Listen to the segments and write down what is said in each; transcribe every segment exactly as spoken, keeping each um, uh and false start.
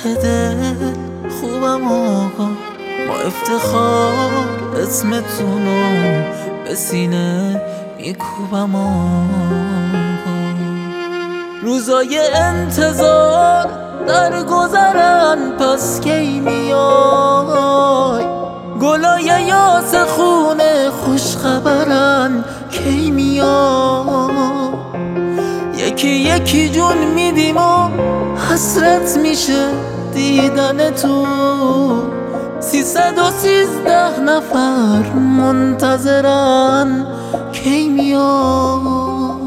ته دل خوبم آقا، با افتخار اسمتونو به سینه میکوبم آقا. روزای انتظار در گذرن، پس کی میای؟ گلای یاس خونه خوش خبرن، کی میای؟ یکی یکی جون میدیم و حسرت میشه دیدن تو. سیصد و سیزده نفر منتظرن، کی میای؟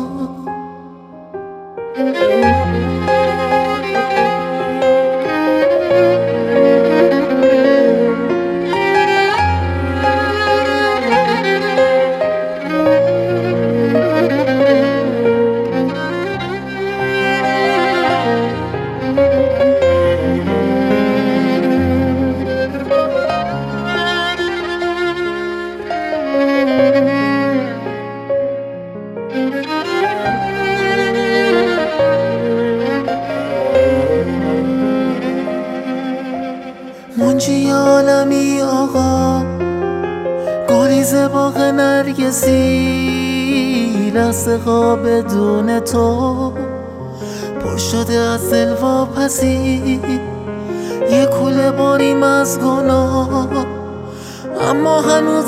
منجی عالمی آقا، گریز باغ نرگسی، لحظه ها بدون تو پر شده از دل واپسی. یه کوله باریم از گناه، اما هنوز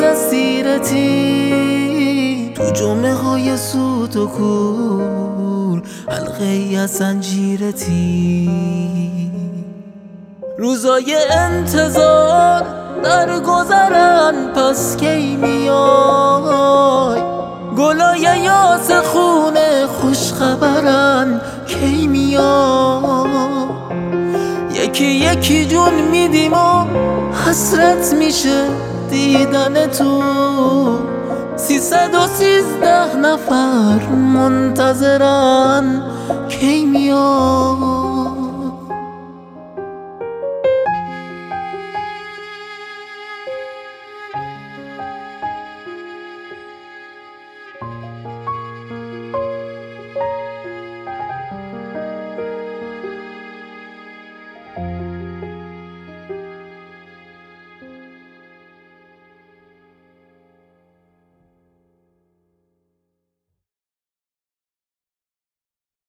اسیرتی تو جمعه های سوت و کور، حلقه ای از زنجیرتی. روزای انتظار در گذرن، پس کی میای؟ گلای یاس خونه خوش خبرن، کی میای؟ یکی یکی جون میدیم و حسرت میشه دیدن تو. سیصد و سیزده نفر منتظرن، کی میای؟